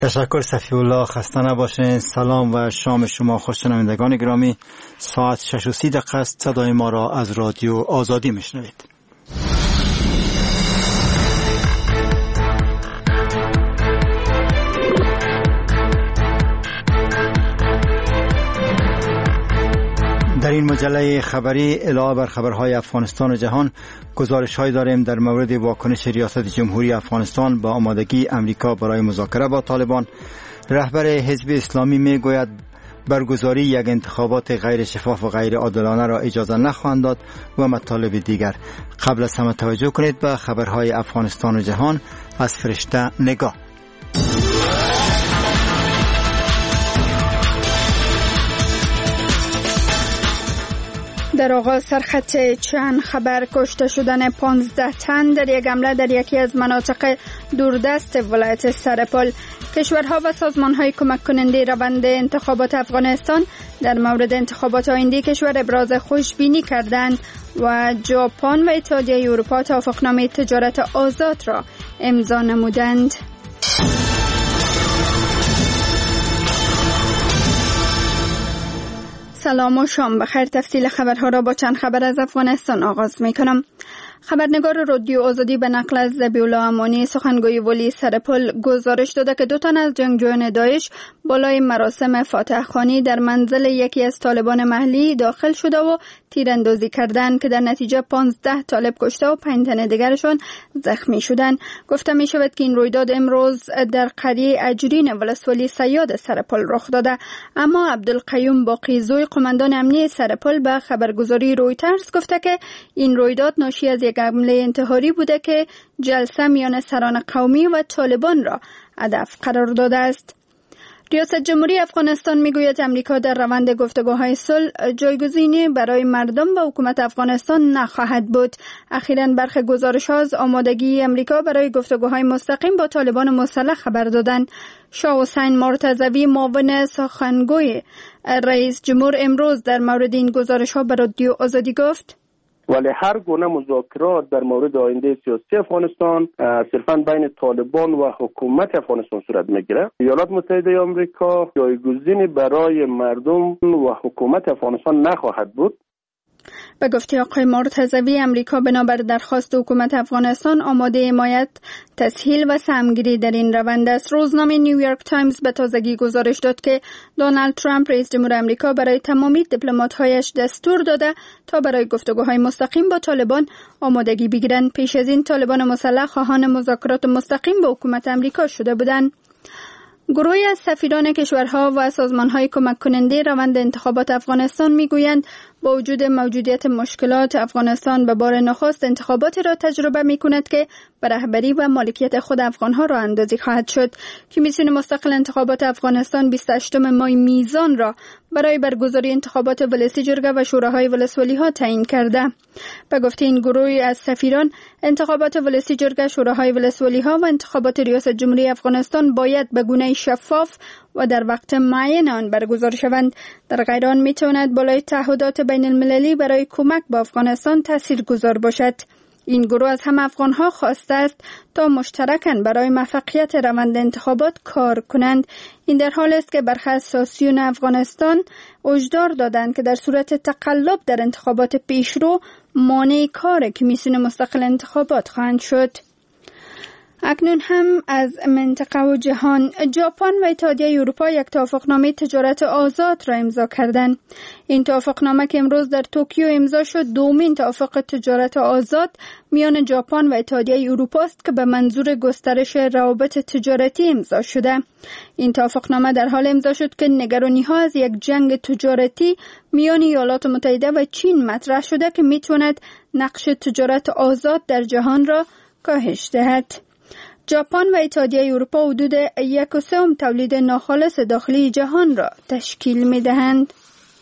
تشکر صفی الله، خسته نباشین. سلام و شام شما خوش. شنوندگان گرامی، ساعت 6:30 است. صدای ما را از رادیو آزادی میشنوید. در این مجله خبری علاوه بر خبرهای افغانستان و جهان، گزارش‌هایی داریم در مورد واکنش ریاست جمهوری افغانستان با آمادگی امریکا برای مذاکره با طالبان. رهبر حزب اسلامی میگوید برگزاری یک انتخابات غیر شفاف و غیر عادلانه را اجازه نخواهند داد و مطالب دیگر. قبل از همه توجه کنید به خبرهای افغانستان و جهان از فرشته نگاه. در آغاز سرخط چند خبر: کشته شدن 15 تن در یک حمله در یکی از مناطق دوردست ولایت سرپل. کشورها و سازمان‌های کمک کننده روند انتخابات افغانستان در مورد انتخابات آینده کشور ابراز خوشبینی کردند و ژاپن و اتحادیه اروپا توافقنامه تجارت آزاد را امضا نمودند. سلام و شام بخیر. تفصیل خبرها را با چند خبر از افغانستان آغاز می کنم. خبرنگار رادیو آزادی به نقل از ذبیح‌الله امانی، سخنگوی ولی سرپل، گزارش داده که 2 تن از جنگجویان داعش بالای مراسم فاتح خوانی در منزل یکی از طالبان محلی داخل شده و تیراندازی کردند که در نتیجه 15 طالب کشته و 5 تن دیگرشان زخمی شدند. گفته می شود که این رویداد امروز در قریه اجرین ولسوالی صیاد سرپل رخ داده. اما عبدالقیوم باقیزوی، قماندان امنیه سرپل، به خبرگزاری رویترز گفته که این رویداد ناشی از یک حمله انتحاری بوده که جلسه میان سران قومی و طالبان را هدف قرار داده است. ریاست جمهوری افغانستان میگوید امریکا در روند گفتگوهای صلح جایگزینی برای مردم و حکومت افغانستان نخواهد بود. اخیراً برخی گزارش‌ها از آمادگی امریکا برای گفتگوهای مستقیم با طالبان مسلح خبر دادند. شاه حسین مرتضوی، معاون سخنگوی رئیس جمهور، امروز در مورد این گزارش‌ها به رادیو آزادی گفت: ولی هر گونه مذاکرات در مورد آینده سیاسی افغانستان صرفاً بین طالبان و حکومت افغانستان صورت میگیره. ایالات متحده آمریکا جایگزینی برای مردم و حکومت افغانستان نخواهد بود. به گفته آقای مرتضوی، امریکا بنابر درخواست حکومت افغانستان آماده حمایت، تسهیل و سهمگیری در این روند است. روزنامه نیویورک تایمز به تازگی گزارش داد که دونالد ترامپ، رئیس جمهور آمریکا، برای تمامی دیپلمات‌هایش دستور داده تا برای گفتگوهای مستقیم با طالبان آمادگی بگیرند. پیش از این طالبان مسلح خواهان مذاکرات مستقیم با حکومت آمریکا شده بودند. گروهی از سفیران کشورها و سازمان‌های کمک کننده روند انتخابات افغانستان می‌گویند با وجود موجودیت مشکلات، افغانستان به بار نخست انتخاباتی را تجربه می‌کند که به رهبری و مالکیت خود افغان‌ها را اندازی خواهد شد. کمیسیون مستقل انتخابات افغانستان 28 مای میزان را برای برگزاری انتخابات ولسی جرگه و شوراهای ولسوالی‌ها تعیین کرده. به گفته این گروهی از سفیران، انتخابات ولسی جرگه، شوراهای ولسوالی‌ها و انتخابات ریاست جمهوری افغانستان باید به گونه‌ای شفاف و در وقت معین آن برگزار شوند. در غیر آن میتواند بالای تعهدات بین المللی برای کمک به افغانستان تاثیرگذار باشد. این گروه از همه افغانها خواسته است تا مشترکاً برای موفقیت روند انتخابات کار کنند. این در حال است که برخی از سیاسیون افغانستان هشدار دادند که در صورت تقلب در انتخابات پیشرو مانع کار کمیسیون مستقل انتخابات خواهند شد. اکنون هم از منطقه و جهان. ژاپن و اتحادیه اروپا یک توافقنامه تجارت آزاد را امضا کردند. این توافقنامه که امروز در توکیو امضا شد، دومین توافق تجارت آزاد میان ژاپن و اتحادیه اروپا است که به منظور گسترش روابط تجارتی امضا شده. این توافقنامه در حال امضا شد که نگرانی‌ها از یک جنگ تجارتی میان ایالات متحده و چین مطرح شده که میتواند نقش تجارت آزاد در جهان را کاهش دهد. ژاپن و اتحادیه اروپا حدود 1/3 تولید ناخالص داخلی جهان را تشکیل می‌دهند.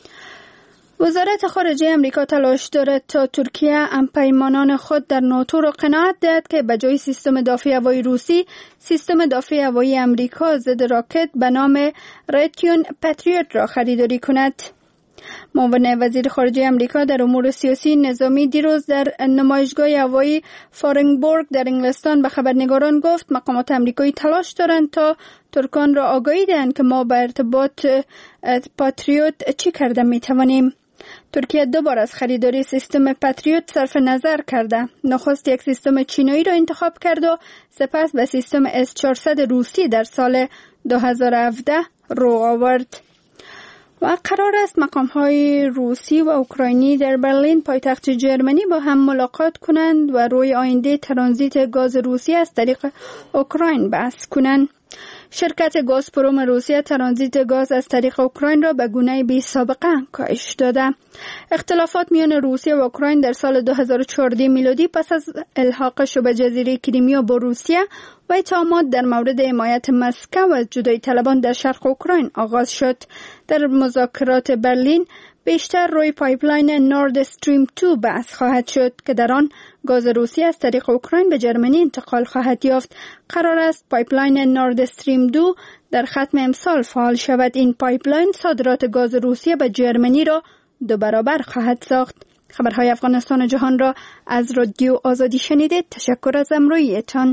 وزارت خارجه امریکا تلاش دارد تا ترکیه همپیمانان خود در ناتو را قناعت دهد که به جای سیستم دفاعی هوایی روسی، سیستم دفاعی هوایی امریکا ضد راکت به نام رایتیون پتریوت را خریداری کند. معاون وزیر خارجه امریکا در امور سیاسی نظامی دیروز در نمایشگاه هوایی فارنبورگ در انگلستان به خبرنگاران گفت مقامات امریکایی تلاش دارند تا ترکان را آگاهی دهند که ما به ارتباط پاتریوت چی کرده می توانیم. ترکیه 2 بار از خریداری سیستم پاتریوت صرف نظر کرده. نخست یک سیستم چینایی را انتخاب کرد و سپس به سیستم S-400 روسی در سال 2017 رو آورد. و قرار است مقام‌های روسی و اوکراینی در برلین پایتخت جرمنی با هم ملاقات کنند و روی آینده ترانزیت گاز روسی از طریق اوکراین بحث کنند. شرکت گازپروم روسیه ترانزیت گاز از طریق اوکراین را به گونه بی سابقه کاهش داده. اختلافات میان روسیه و اوکراین در سال 2014 میلادی پس از الحاق شبه جزیره کریمیا با روسیه و اتهامات در مورد حمایت مسکو و جدایی طلبان در شرق اوکراین آغاز شد. در مذاکرات برلین بیشتر روی پایپلاین نورد استریم 2 بحث خواهد شد که در آن گاز روسی از طریق اوکراین به جرمنی انتقال خواهد یافت. قرار است پایپلاین نورد استریم 2 در ختم امسال فعال شود. این پایپلاین صادرات گاز روسیه به جرمنی را 2 برابر خواهد ساخت. خبرهای افغانستان و جهان را از رادیو آزادی شنیدید. تشکر از همراهیتان.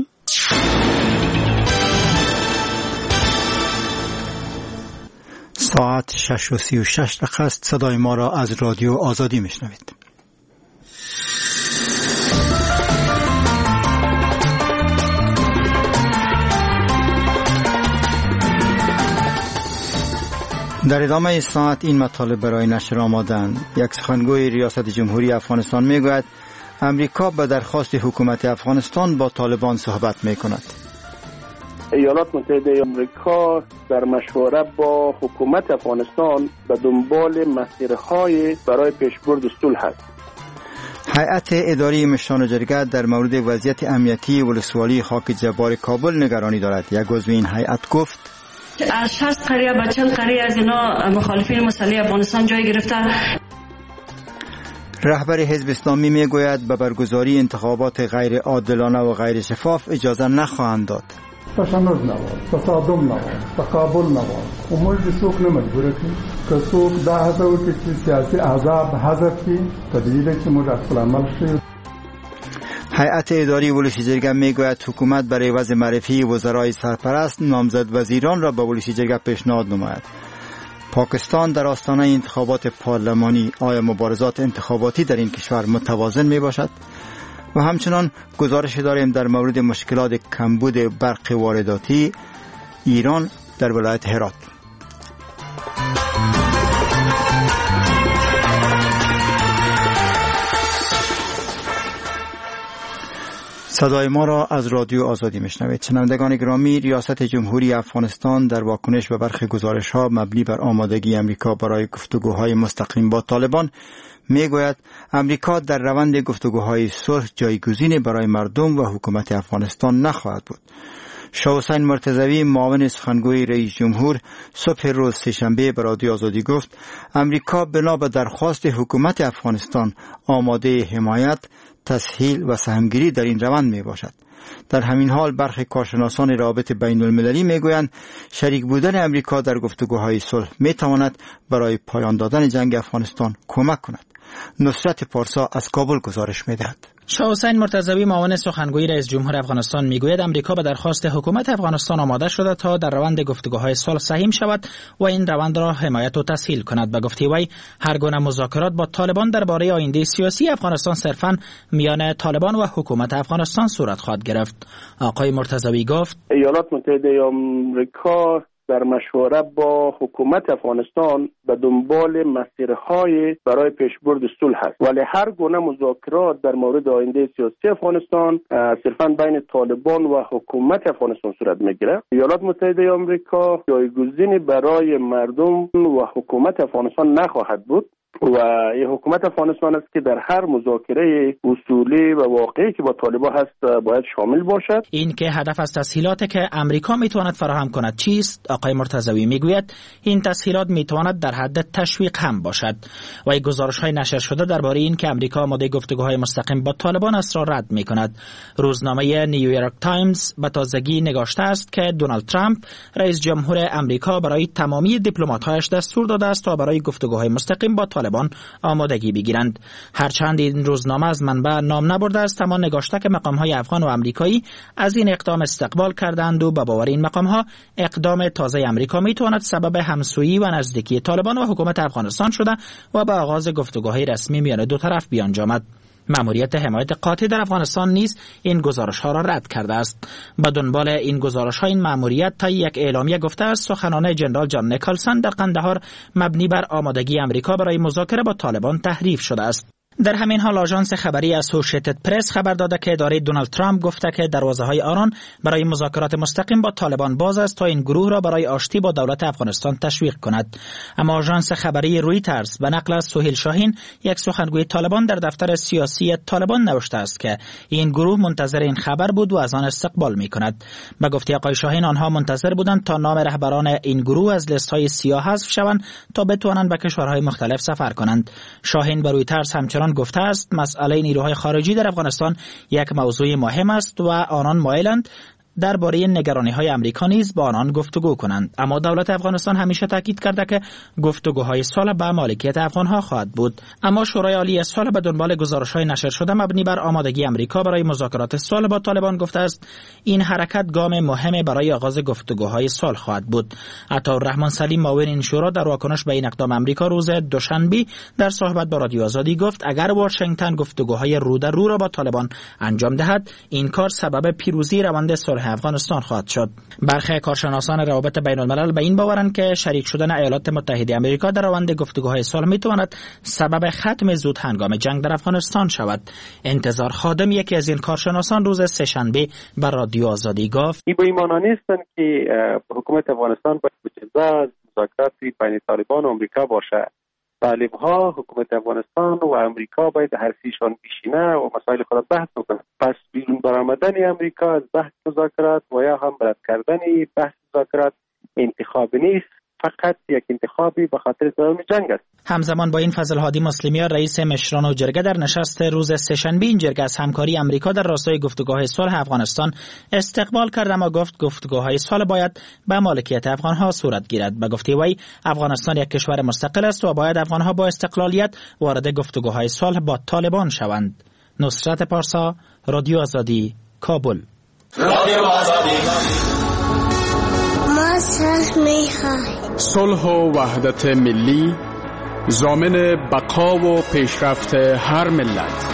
ساعت 6:36 است. صدای ما را از رادیو آزادی میشنوید. در ادامه ساعت این مطالب برای نشر آمادند. یک سخنگوی ریاست جمهوری افغانستان میگوید امریکا به درخواست حکومت افغانستان با طالبان صحبت میکند. ایالات متحده آمریکا در مشوره با حکومت افغانستان به دنبال مسیرهای برای پیشبرد صلح است. هیئت اداری مشران جرگه در مورد وضعیت امنیتی ولسوالی خاک جبار کابل نگرانی دارد. یک عضو این هیئت گفت از 60 قریه به 40 قریه از اینا مخالفین مسلح افغانستان جای گرفتن. رهبر حزب اسلامی میگوید به برگزاری انتخابات غیر عادلانه و غیر شفاف اجازه نخواهند داد. تشنج نواد، تصادم نواد، تقابل نواد. موږ د څوک نه مجبور کړو که څوک دا هڅه وکړي چې سیاسي احزاب حذف کړي طبیعي ده چې موږ خپل عمل شي. هیئت اداری ولسی جرگه میگوید حکومت برای عوض معرفی وزرای سرپرست نامزد وزیران را به ولسی جرگه پیشنهاد نماید. پاکستان در آستانه انتخابات پارلمانی، آیا مبارزات انتخاباتی در این کشور متوازن می باشد؟ و همچنان گزارش داریم در مورد مشکلات کمبود برق وارداتی ایران در ولایت هرات. صدای ما را از رادیو آزادی میشنوید. شنوندگان گرامی، ریاست جمهوری افغانستان در واکنش به برخی گزارش‌ها مبنی بر آمادگی امریکا برای گفتگوهای مستقیم با طالبان میگوید امریکا در روند گفتگوهای صلح جایگزینی برای مردم و حکومت افغانستان نخواهد بود. شاه حسین مرتضوی معاون سخنگوی رئیس جمهور صبح روز سه‌شنبه به رادیو آزادی گفت امریکا بنا به درخواست حکومت افغانستان آماده حمایت، تسهیل و سهمگیری در این روند می باشد. در همین حال برخی کارشناسان روابط بین المللی می گویند شریک بودن امریکا در گفتگوهای صلح می تواند برای پایان دادن جنگ افغانستان کمک کند. نصرت پارسا از کابل گزارش می دهد. شاه حسین مرتضوی معاون سخنگوی رئیس جمهور افغانستان میگوید امریکا به درخواست حکومت افغانستان آماده شده تا در روند گفتگوهای صلح سهیم شود و این روند را حمایت و تسهیل کند. به گفته وی هر گونه مذاکرات با طالبان درباره آینده سیاسی افغانستان صرفاً میان طالبان و حکومت افغانستان صورت خواهد گرفت. آقای مرتضوی گفت ایالات متحده آمریکا در مشوره با حکومت افغانستان به دنبال مسیرهای برای پیشبرد صلح است، ولی هر گونه مذاکرات در مورد آینده سیاسی افغانستان صرفاً بین طالبان و حکومت افغانستان صورت میگیره. ایالات متحده آمریکا جایگزینی برای مردم و حکومت افغانستان نخواهد بود و این حکومت افغانستان است که در هر مذاکره اصولی و واقعی که با طالبان هست باید شامل باشد. این که هدف از تسهیلاتی که امریکا میتواند فراهم کند چیست؟ آقای مرتضوی میگوید این تسهیلات میتواند در حد تشویق هم باشد و این گزارش‌های نشر شده درباره این که امریکا آماده گفتگوهای مستقیم با طالبان است را رد میکند. روزنامه نیویورک تایمز به تازگی نگاشته است که دونالد ترامپ رئیس جمهور امریکا برای تمامی دیپلمات‌هایش دستور داده است تا برای گفتگوهای مستقیم با طالبان طالبان آمادگی بگیرند. هرچند این روزنامه از منبع نام نبرده است، اما نگاشته که مقام‌های افغان و آمریکایی از این اقدام استقبال کردند و به باور این مقام‌ها اقدام تازه آمریکا میتواند سبب همسویی و نزدیکی طالبان و حکومت افغانستان شده و به آغاز گفتگوهای رسمی میان دو طرف بیانجامد. مأموریت حمایت قاطع در افغانستان نیز این گزارش‌ها را رد کرده است. به دنبال این گزارش‌ها این مأموریت تا یک اعلامیه گفته است سخنان جنرال جان نیکلسون در قندهار مبنی بر آمادگی آمریکا برای مذاکره با طالبان تحریف شده است. در همین حال آژانس خبری اسوسییتد پرس خبر داده که اداره دونالد ترامپ گفته که دروازه‌های آنان برای مذاکرات مستقیم با طالبان باز است تا این گروه را برای آشتی با دولت افغانستان تشویق کند. اما آژانس خبری رویترز به نقل از سهیل شاهین یک سخنگوی طالبان در دفتر سیاسی طالبان نوشته است که این گروه منتظر این خبر بود و از آن استقبال می‌کند. به گفته آقای شاهین آنها منتظر بودند تا نام رهبران این گروه از لیست‌های سیاه حذف شوند تا بتوانند به کشورهای مختلف سفر کنند. شاهین به رویترز همچنان گفته است مسئله نیروهای خارجی در افغانستان یک موضوع مهم است و آنان مایلند درباره نگرانی‌های آمریکا نیز با آنان گفتگو کنند. اما دولت افغانستان همیشه تاکید کرده که گفتگوهای صلح به مالکیت افغان‌ها خواهد بود. اما شورای عالی صلح به دنبال گزارش‌های نشر شده مبنی بر آمادگی آمریکا برای مذاکرات صلح با طالبان گفته است این حرکت گام مهمی برای آغاز گفتگوهای صلح خواهد بود. عطاالرحمن سلیم معاون این شورا در واکنش به این اقدام آمریکا روز دوشنبه در صحبت با رادیو آزادی گفت اگر واشنگتن گفتگوهای رو در رو را با طالبان انجام دهد این کار سبب پیروزی روند صلح افغانستان خواهد شد. برخی کارشناسان روابط بین الملل به این باورند که شریک شدن ایالات متحده آمریکا در روند گفتگوهای صلح میتواند سبب ختم زود هنگام جنگ در افغانستان شود. انتظار خادم یکی از این کارشناسان روز سه‌شنبه بر رادیو آزادی گفت این به این معنی نیستند که حکومت افغانستان باید مذاکرات بین طالبان و آمریکا باشه. طالب‌ها حکومت افغانستان و امریکا باید هر سیشان بشینه و مسائل خود بحث بکنه. پس بیرون برآمدن امریکا از بحث مذاکرات و یا هم رد کردن بحث مذاکرات انتخابی نیست، فقط یک انتخابی به خاطر ادامه جنگ است. همزمان با این فضل هادی مسلمیار رئیس مشران و جرگه در نشست روز سه‌شنبه این جرگه از همکاری امریکا در راستای گفتگوهای صلح افغانستان استقبال کرد اما گفت گفتگوهای صلح باید به مالکیت افغانها صورت گیرد. به گفته وی افغانستان یک کشور مستقل است و باید افغانها با استقلالیت وارد گفتگوهای صلح با طالبان شوند. نصرت پارسا، رادیو آزادی، کابل. رادیو آزادی ما صلح می‌خواهیم. صلح و وحدت ملی ضامن بقا و پیشرفت هر ملت.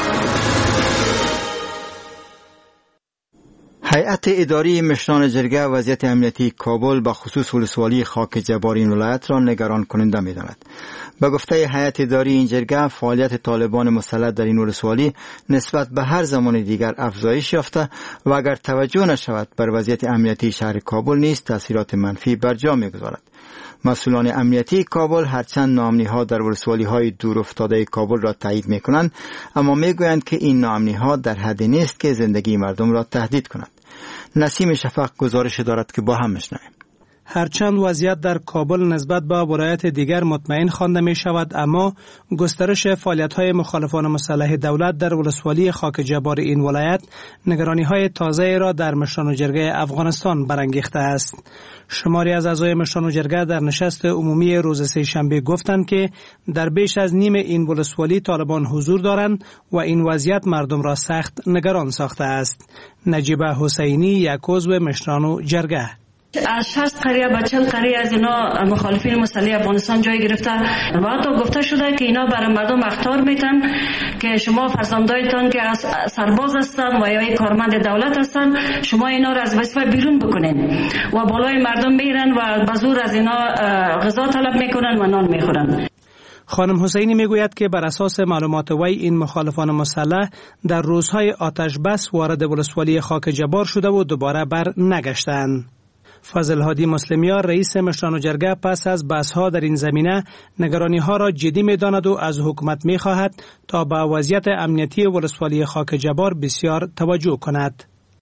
هیئت اداری مشران جرگه وضعیت امنیتی کابل به خصوص ولسوالی خاک جبار این ولایت را نگران کننده می‌داند. به گفته هیئت اداری این جرگه فعالیت طالبان مسلط در این ولسوالی نسبت به هر زمان دیگر افزایش یافته و اگر توجه نشود بر وضعیت امنیتی شهر کابل نیز تاثیرات منفی بر جا می‌گذارد. مسئولان امنیتی کابل هرچند ناامنی‌ها در ولسوالی‌های دور افتاده کابل را تایید می‌کنند اما می‌گویند که این ناامنی‌ها در حدی نیست که زندگی مردم را تهدید کند. نسیم شفق گزارش دارد که با هم میشنویم. هرچند وضعیت در کابل نسبت به ولایت دیگر مطمئن خوانده می شود اما گسترش فعالیت‌های مخالفان مسلح دولت در ولسوالی خاک جبار این ولایت نگرانی‌های تازه را در مشران و جرگه افغانستان برانگیخته است. شماری از اعضای مشران و جرگه در نشست عمومی روز سه‌شنبه گفتند که در بیش از نیم این ولسوالی طالبان حضور دارند و این وضعیت مردم را سخت نگران ساخته است. نجیبه حسینی یک عضو مشران و جرگه: از 60 قریه به 40 قریه از اینا مخالفین مسلح افغانستان جای گرفته و حتی گفته شده که اینا برای مردم اخطار میتن که شما فرزندایتان که سرباز هستن و یا کارمند دولت هستن شما اینا را از وظیفه بیرون بکنین و بالای مردم میرن و به زور از اینا غذا طلب میکنن و نان میخورن. خانم حسینی میگوید که بر اساس معلومات وی این مخالفان مسلح در روزهای آتش بس وارد ولسوالی خاک جبار شده و دوباره بر نگشتند. فضل هادی مسلمیار رئیس مشران و جرگه پس از بحث‌ها در این زمینه نگرانی‌ها را جدی می‌داند و از حکومت می‌خواهد تا به وضعیت امنیتی ولسوالی خاک جبار بسیار توجه کند.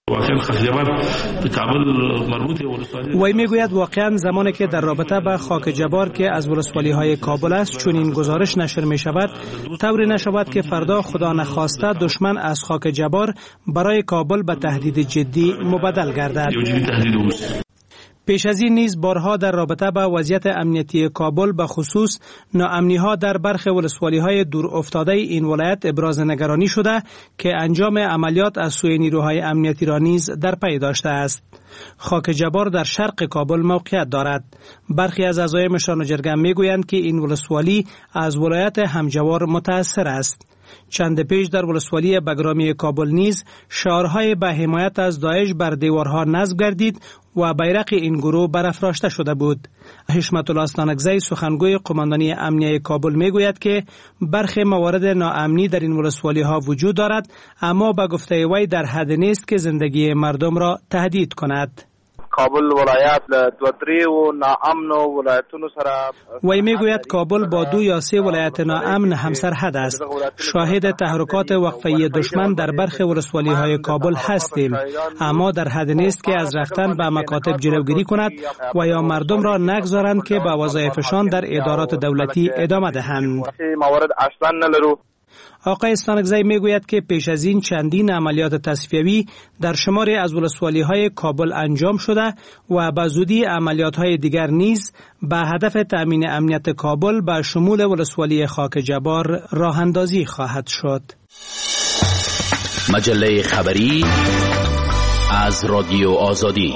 وی میگوید واقعا زمانی که در رابطه با خاک جبار که از ولسوالی‌های کابل است چون این گزارش نشر می شود طوری نشود که فردا خدا نخواسته دشمن از خاک جبار برای کابل به تهدید جدی مبدل گردد. پیش از این نیز بارها در رابطه با وضعیت امنیتی کابل به خصوص ناامنی‌ها در برخی ولسوالی‌های دور افتاده این ولایت ابراز نگرانی شده که انجام عملیات از سوی نیروهای امنیتی را نیز در پی داشته است. خاک جبار در شرق کابل موقعیت دارد. برخی از اعضای مشران جرگه میگویند که این ولسوالی از ولایت همجوار متأثر است. چند پیش در ولسوالی بگرامی کابل نیز شعارهای به حمایت از داعش بر دیوارها نصب گردید و بیرق این گروه برافراشته شده بود. حشمت الله استانکزی سخنگوی قماندانی امنیه کابل میگوید که برخی موارد ناامنی در این ولسوالی ها وجود دارد، اما به گفته وی در حد نیست که زندگی مردم را تهدید کند. کابل ولایت دو درې و ناامن ولایتونو سره وی میگوید کابل با 2 یا 3 ولایت ناامن همسرحد است. شاهد تحرکات وقفه‌ای دشمن در برخی ولسوالی های کابل هستیم، اما در حد نیست که از رفتن به مکاتب جلوگیری کند و یا مردم را نگذارند که به وظایفشان در ادارات دولتی ادامه دهند. موارد اصلا نلرو. آقای استانکزی میگوید که پیش از این چندین عملیات تصفیوی در شماری از ولسوالی‌های کابل انجام شده و به زودی عملیات‌های دیگر نیز به هدف تأمین امنیت کابل به شمول ولسوالی خاک جبار راه اندازی خواهد شد. مجله خبری از رادیو آزادی.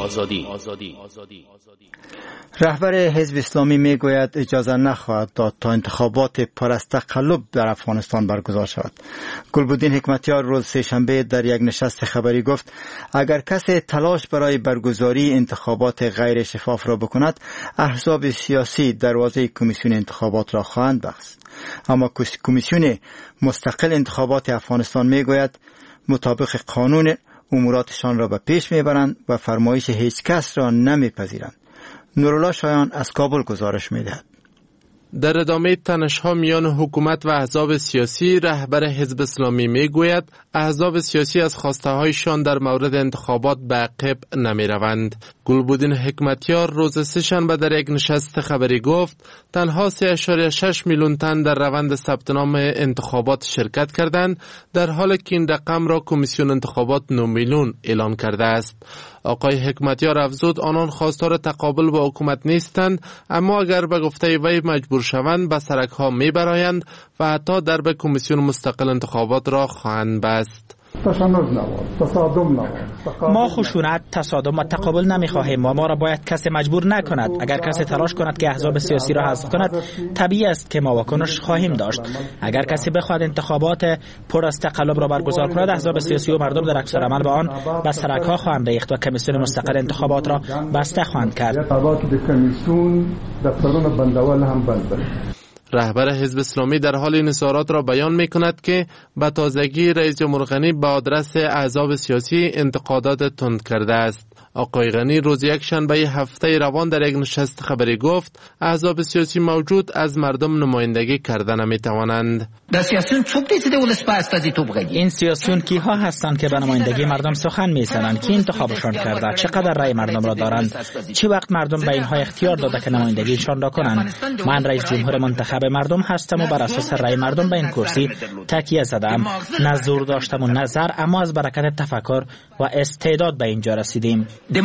رهبر حزب اسلامی میگوید اجازه نخواهد داد تا انتخابات پر از تقلب در افغانستان برگزار شود. گلبدین حکمتیار روز سه‌شنبه در یک نشست خبری گفت اگر کسی تلاش برای برگزاری انتخابات غیر شفاف را بکند، احزاب سیاسی دروازه کمیسیون انتخابات را خواهند بست. اما کمیسیون مستقل انتخابات افغانستان میگوید مطابق قانون اموراتشان را به پیش میبرند و فرمایش هیچ کس را نمیپذیرند. نورالله شایان از کابل گزارش میدهد. در ادامه تنش‌ها میان حکومت و احزاب سیاسی، رهبر حزب اسلامی میگوید احزاب سیاسی از خواسته‌هایشان در مورد انتخابات به عقب نمی‌روند. گلبدین حکمتیار روز سه‌شنبه در یک نشست خبری گفت تنها 3.6 میلیون تن در روند ثبت نام انتخابات شرکت کردند، در حالی که این رقم را کمیسیون انتخابات 9 میلیون اعلان کرده است. آقای حکمتیار افزود آنان خواستار تقابل با حکومت نیستند، اما اگر به گفته وی مجبور شوند به سرک‌ها می‌برایند و حتی درب کمیسیون مستقل انتخابات را خواهند بست. ما خشونت، تصادم و تقابل نمی‌خواهیم و ما را باید کسی مجبور نکند. اگر کسی تلاش کند که احزاب سیاسی را حذف کند، طبیعی است که ما واکنش خواهیم داشت. اگر کسی بخواهد انتخابات پر از تقلب را برگزار کند، احزاب سیاسی و مردم در عکس العمل به آن به سرک‌ها خواهند ریخت و کمیسیون مستقل انتخابات را بسته خواهند کرد. رهبر حزب اسلامی در حال این اظهارات را بیان می کند که به تازگی رئیس جمهور غنی به آدرس احزاب سیاسی انتقادات تند کرده است. آقای غنی روز یکشنبه هفته روان در یک نشست خبری گفت احزاب سیاسی موجود از مردم نمایندگی کرده نمی توانند. این سیاسیون کیها هستند که به نمایندگی مردم سخن می‌زنند؟ کی انتخابشان کرده؟ چقدر رأی مردم را دارند؟ چه وقت مردم به اینها اختیار داده که نمایندگیشان را کنند؟ من رئیس جمهور منتخب مردم هستم و بر اساس رأی مردم به این کرسی تکیه زدم. نه زور داشتم و نظر، اما از برکت تفکر و استعداد به اینجا رسیدیم.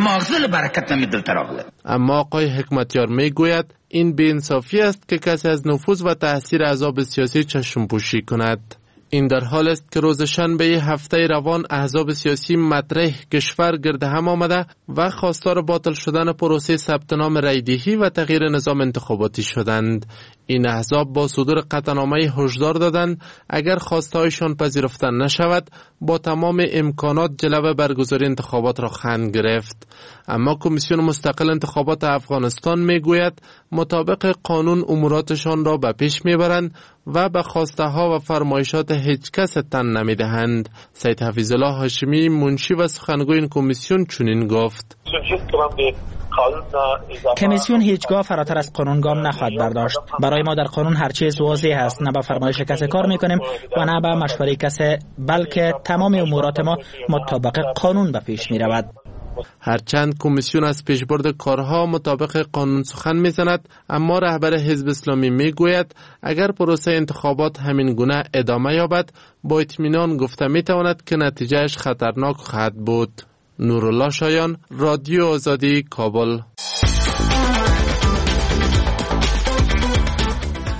اما آقای حکمتیار میگوید این بی‌انصافی است که کسی از نفوذ و تاثیر احزاب سیاسی چشم پوشی کند. این در حال است که روز شنبه هفته روان احزاب سیاسی مطرح کشور گرد هم آمده و خواستار باطل شدن پروسه ثبت نام رایدهی و تغییر نظام انتخاباتی شدند. این احزاب با صدور قطعنامه هشدار دادند اگر خواستهایشان پذیرفته نشود با تمام امکانات جلوه برگزاری انتخابات را خواهند گرفت. اما کمیسیون مستقل انتخابات افغانستان میگوید مطابق قانون اموراتشان را به پیش میبرند و به خواسته ها و فرمایشات هیچ کس تن نمیدهند. سید حفیظالله هاشمی منشی و سخنگوی این کمیسیون چنین گفت: کمیسیون هیچگاه فراتر از قانون گام نخواهد برداشت. برای ما در قانون هر چیز واضح است، نه به فرمایش کسی کار میکنیم و نه به مشوره کسی، بلکه تمام امورات ما مطابق قانون به پیش میرود. هرچند کمیسیون از پیشبرد کارها مطابق قانون سخن میزند، اما رهبر حزب اسلامی میگوید اگر پروسه انتخابات همین گونه ادامه یابد با اطمینان گفته میتواند که نتیجهش خطرناک خواهد بود. نورالله شایان، رادیو آزادی، کابل.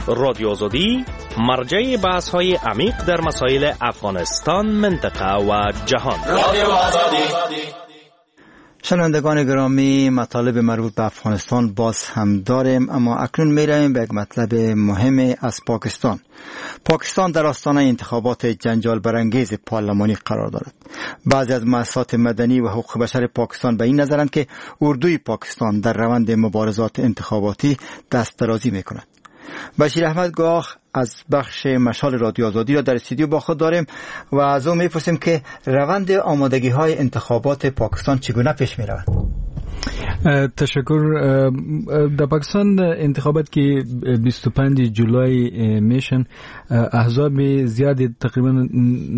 رادیو آزادی مرجع بحث های عمیق در مسائل افغانستان، منطقه و جهان. رادیو آزادی. شنوندگان گرامی، مطالب مربوط به افغانستان باز هم داریم، اما اکنون میرویم به یک مطلب مهم از پاکستان. پاکستان در آستانه انتخابات جنجال برانگیز پارلمانی قرار دارد. بعضی از مؤسسات مدنی و حقوق بشر پاکستان به این نظرند که اردوی پاکستان در روند مبارزات انتخاباتی دست درازی میکند. بشیر احمد گاخ از بخش مشال رادیو آزادی را در استودیو با خود داریم و از او میپرسیم که روند آمادگی های انتخابات پاکستان چگونه پیش می رود. تشکر. در پاکستان انتخابات که 25 جولای میشن، احزاب زیادی تقریبا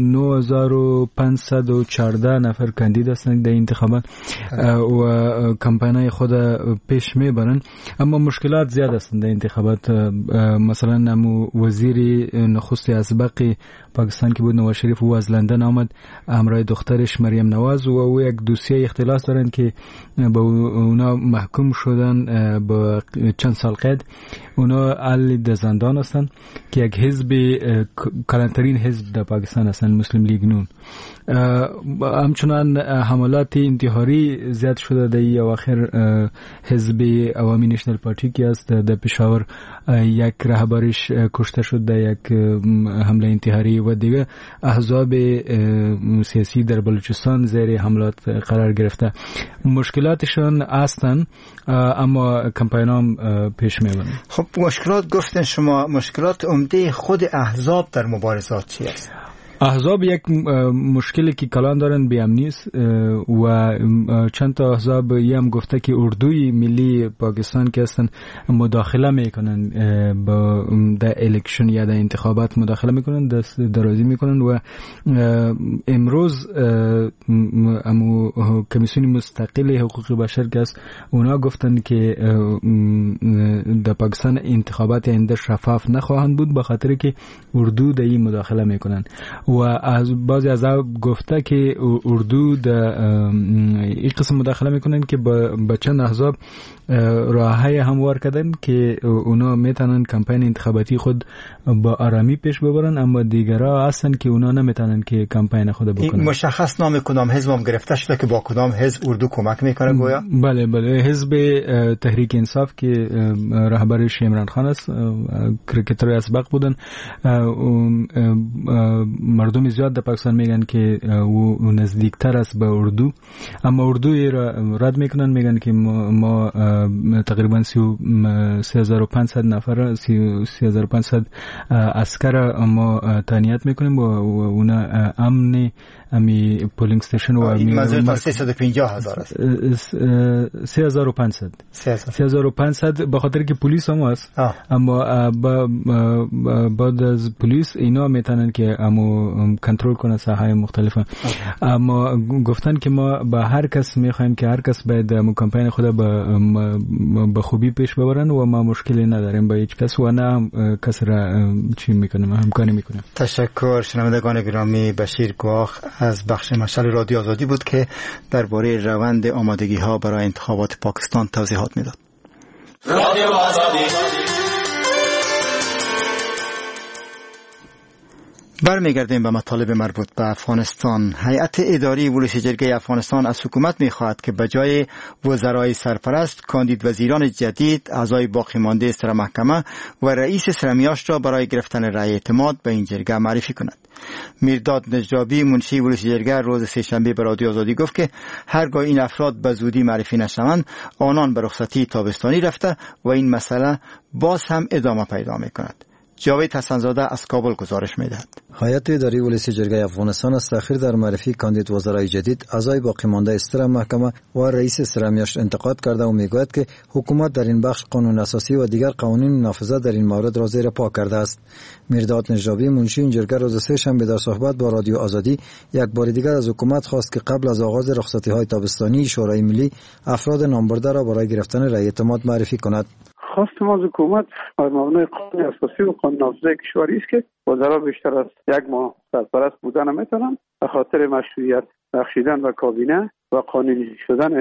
9514 نفر کاندید هستند در انتخابات و کمپینای خود پیش میبرن، اما مشکلات زیاد هستند در انتخابات. مثلا وزیر نخست اسبق پاکستان که بود نواز شریف، او از لندن آمد همراه دخترش مریم نواز و او یک دوسیه اختلاس دارن که با اونا محکوم شدن با چند سال قید. اونا اهل در زندان هستن که یک حزب کلانترین حزب در پاکستان هستن، مسلم لیگ نون. همچنان حملات انتحاری زیاد شده در اواخر. حزب عوامی نشنل پارتی که است در پشاور یک رهبرش کشته شد در یک حمله انتحاری و دیگه احزاب سیاسی در بلوچستان زیر حملات قرار گرفته. مشکلاتشان هستن اما کمپاینام پیش میبرن. خب مشکلات گفتن شما، مشکلات عمده خود احزاب در مبارزات چی است؟ احزاب یک مشکلی که کلان دارن به امنی است و چند تا احزاب هم گفته که اردوی ملی پاکستان که هستن مداخله میکنن با در الکشن یا در انتخابات مداخله میکنن، دست درازی میکنن و امروز کمیسیون مستقل حقوق بشر که است اونا گفتن که در پاکستان انتخابات آینده شفاف نخواهند بود به خاطر که اردو در این مداخله میکنن و از بعضی از گفته که اردو در این قسم مداخله میکنن که با چند احزاب راههای هموار کردن که اونا میتونن کمپین انتخاباتی خود با آرامی پیش ببرن، اما دیگرها هستن که اونا نمیتونن که کمپین خود بکنن. مشخص نام کدام حزب هم گرفته شده که با کدام حزب اردو کمک میکنه گویا؟ بله، حزب تحریک انصاف که رهبرش عمران خان است، کرکتر اسبق بودن. مردم زیاد در پاکستان میگن که او نزدیکتر است به اردو، اما اردو را رد میکنن، میگن که ما تقریبا 3500 نفر 3500 عسکر ما تانیت میکنیم و اونا امن امی پولینگ استیشن و منظورتان 350,000 است؟ 3500 به خاطر که پلیس هم هست، اما بعد از پلیس اینا میتونن که امو کنترل کنه ساحه مختلفه. اما گفتن که ما با هر کس میخوایم که هر کس باید امو کمپین خود به خوبی پیش ببرن و ما مشکلی نداریم با هیچ کس و نه کس را چی میکنیم، همکاری میکنیم. تشکر. شنوندگان گرامی، بشیر گاخ از بخش مشال رادیو آزادی بود که درباره روند آمادگی ها برای انتخابات پاکستان توضیحات میداد. رادیو آزادی. برمیگردیم به مطالب مربوط به افغانستان. هیئت اداری ولسی جرگه افغانستان از حکومت می‌خواهد که به جای وزرای سرپرست کاندید وزیران جدید، اعضای باقی مانده سر محکمه و رئیس سرمیاشت را برای گرفتن رأی اعتماد به این جرگه معرفی کند. میرداد نجرابی منشی ولسی جرگه روز سه‌شنبه به رادیو آزادی گفت که هرگاه این افراد به زودی معرفی نشوند آنان به رخصتی تابستانی رفته و این مسئله باز هم ادامه پیدا می‌کند. جاوید حسن‌زاده از کابل گزارش می‌دهد. هیئت اداری ولسی جرگه افغانستان از تأخیر در معرفی کاندید وزرای جدید، اعضای باقی مانده استر محکمه و رئیس سرمیاشت انتقاد کرده و میگوید که حکومت در این بخش قانون اساسی و دیگر قوانین نافذه در این مورد را زیر پا کرده است. میرداد نجرابی منشی این جرگه روز سه‌شنبه در صحبت با رادیو آزادی یک بار دیگر از حکومت خواست که قبل از آغاز رخصتی‌های تابستانی شورای ملی افراد نامبرده را برای گرفتن رأی اعتماد معرفی کند. خواست ما از حکومت بر مبنای قانون اساسی و قانون نافذه کشوری است که وزرا بیشتر از یک ماه سرپرست بودن نمیتونن به خاطر مشروعیت بخشیدن و کابینه و قانونی شدن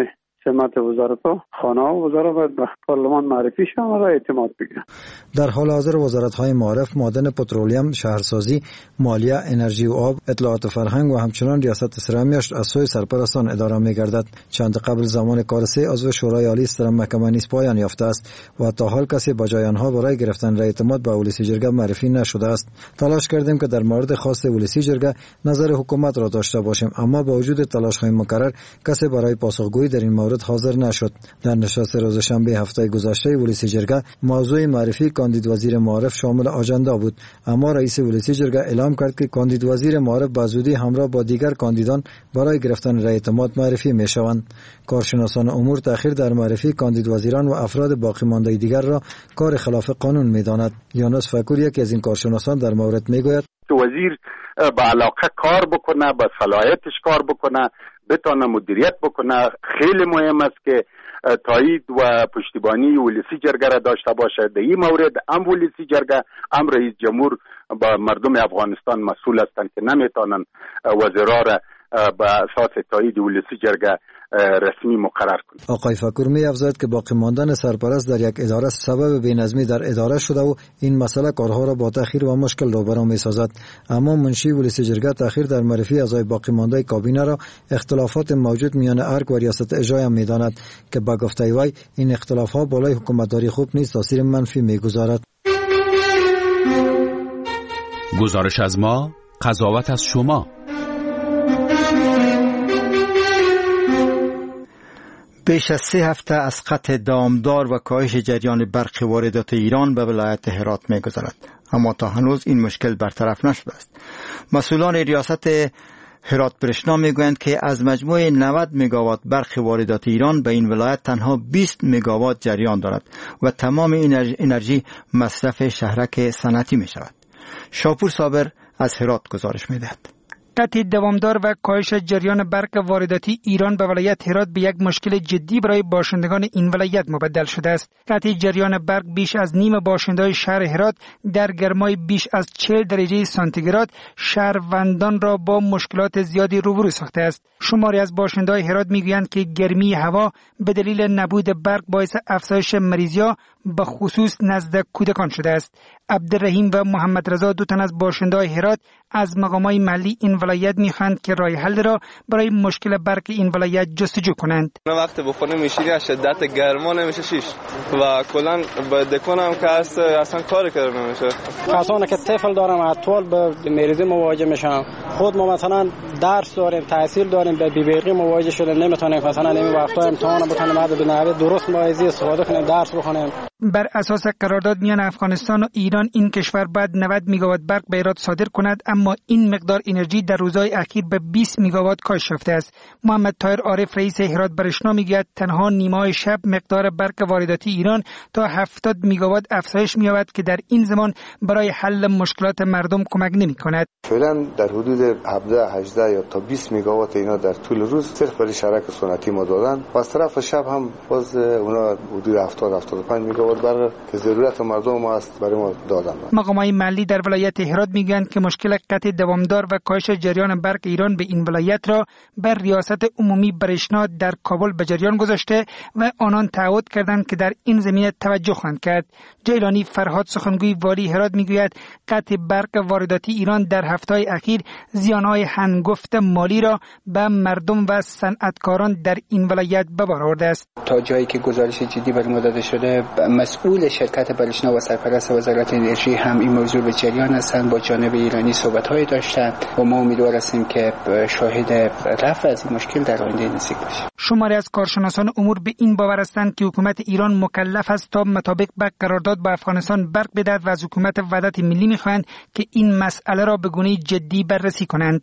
سمت وزارت‌ها خانه و وزارت باید به پارلمان معرفی شوند و اعتماد بگیرند. در حال حاضر وزارت‌های معارف معدن پترولیم، شهرسازی، مالیه، انرژی و آب، اطلاعات و فرهنگ و همچنان ریاست سرمیشت از سوی سرپرستان اداره می‌گردد. چند قبل زمان کار 3 عضو شورای عالی استرام محکمه نیز پایان یافته است و تا حال کسی با جای آنها برای گرفتن رای اعتماد به ولسی جرگه معرفی نشده است. تلاش کردیم که در مورد خواست ولسی جرگه نظر حکومت را داشته باشیم، اما با وجود تلاش‌های مکرر کسی برای پاسخگویی در این مورد حاضر نشد. در نشست روز شنبه هفته گذشته ولسی جرگه موضوع معرفی کاندید وزیر معارف شامل آژاندا بود، اما رئیس ولسی جرگه اعلام کرد که کاندید وزیر معارف به زودی همراه با دیگر کاندیدان برای گرفتن رای اعتماد معرفی میشوند. کارشناسان امور تأخیر در معرفی کاندید وزیران و افراد باقی مانده دیگر را کار خلاف قانون می‌داند. یونس فکور یکی از این کارشناسان در مورد میگوید وزیر با علاقه کار بکنه، با صلاحیتش کار بکنه، بتونه مدیریت بکنه. خیلی مهم است که تایید و پشتیبانی ولسی جرگه را داشته باشه. در این مورد هم ولسی جرگه هم رئیس جمهور با مردم افغانستان مسئول هستند که نمیتونن وزرا را با اساس تایید ولسی جرگه رسمی مقرر کنند. آقای فکور می افزاید که باقی ماندن سرپرست در یک اداره سبب بی‌نظمی در اداره شده و این مسئله کارها را با تأخیر و مشکل روبرو می سازد. اما منشی ولسی جرگه تأخیر در معرفی اعضای باقی مانده کابینه را اختلافات موجود میان ارگ و ریاست اجرایی می داند که با گفته وی این اختلافات بالای حکومتداری خوب نیست، تاثیر منفی می گذارد. گزارش از ما، قضاوت از شما. بیش از 3 هفته از قطع دامدار و کاهش جریان برق واردات ایران به ولایت هرات می‌گذرد، اما تا هنوز این مشکل برطرف نشده است. مسئولان ریاست هرات برشنا میگویند که از مجموع 90 مگاوات برق واردات ایران به این ولایت تنها 20 مگاوات جریان دارد و تمام انرژی مصرف شهرک صنعتی می شود. شاپور صابر از هرات گزارش می‌دهد. قطع دوامدار و کاهش جریان برق وارداتی ایران به ولایت هرات به یک مشکل جدی برای باشندگان این ولایت مبدل شده است. قطع جریان برق بیش از نیم باشنده‌های شهر هرات در گرمای بیش از 40 درجه سانتیگراد شهروندان را با مشکلات زیادی روبرو ساخته است. شماری از باشنده‌های هرات میگویند که گرمی هوا به دلیل نبود برق باعث افزایش مریضی‌ها به خصوص نزد کودکان شده است. عبدالرحیم و محمد رضا، دو تن از باشنده‌های هرات، از مقامات محلی این ولایت می‌خواهند که راه حل را برای مشکل برق این ولایت جستجو کنند. وقتی بخونه میشینی از شدت گرما نمیشه شیش و کلا با دکونم که اصلا کار کردن نمیشه. کسانی که طفل دارن اطفال به مریضی مواجه میشن. خود ما مثلا درس داریم، تحصیل داریم، به بی‌برقی مواجه شدیم، نمیتونیم مثلا این وقتا امتحان بکنیم، به نحوه درست مایزی استفاده کنیم، درس بخونیم. بر اساس قرارداد میان افغانستان و ایران این کشور باید 90 مگاوات برق به ایران صادر کند، اما این مقدار انرژی در روزهای اخیر به 20 مگاوات کاهش یافته است. محمد طاهر عارف، رئیس هرات برشنا، میگوید تنها نیمه شب مقدار برق وارداتی ایران تا 70 مگاوات افزایش می‌یابد که در این زمان برای حل مشکلات مردم کمک نمی‌کند. فعلا در حدود 17 18 یا تا 20 مگاوات اینا در طول روز صرف برای شرک صنعتی ما دادن و از طرف شب هم باز اونا حدود 70 75 مگاوات برق که ضرورت مردم ما است برای ما دادن. مقامات محلی در ولایت هرات میگویند که مشکل قطع دوامدار و کاهش جریان برق ایران به این ولایت را بر ریاست عمومی برشنا در کابل به جریان گذاشته و آنان تعهد کردند که در این زمینه توجه خواهند کرد. جیلانی فرهاد، سخنگوی والی هرات، میگوید قطع برق وارداتی ایران در هفته‌های اخیر زیان‌های هنگفت مالی را به مردم و صنعتکاران در این ولایت به بار آورده است. تا جایی که گزارش جدی بر ما داده شده، مسئول شرکت برشنا و سرپرست وزارت انرژی هم این موضوع به جریان هستند، با جانب ایرانی صحبت‌های داشتند و ما امیدوار هستیم که شاهد رفع از این مشکل در آینده نزدیک باشیم. شماری از کارشناسان امور به این باور هستند که حکومت ایران مکلف است تا مطابق با قرارداد با افغانستان برق بدهد و از حکومت وحدت ملی می‌خواهند که این مسئله را به گونه جدی بررسی کنند.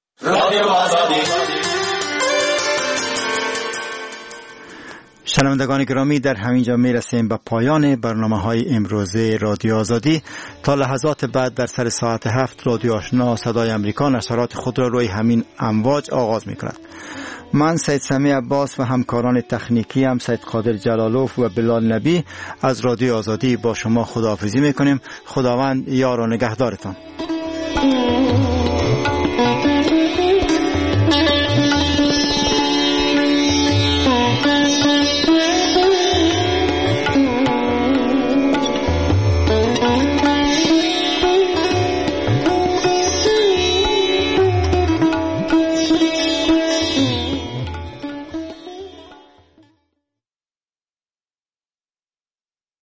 شنوندگان گرامی، در همینجا میرسیم به پایان برنامه‌های امروزه رادیو آزادی. تا لحظات بعد در سر ساعت 7 رادیو آشنا صدای امریکا نشرات خود را روی همین امواج آغاز می‌کند. من سید سمی عباس و همکاران تکنیکی هم سید قادر جلالوف و بلال نبی از رادیو آزادی با شما خداحافظی می‌کنیم. خداوند یار و نگهدارتان.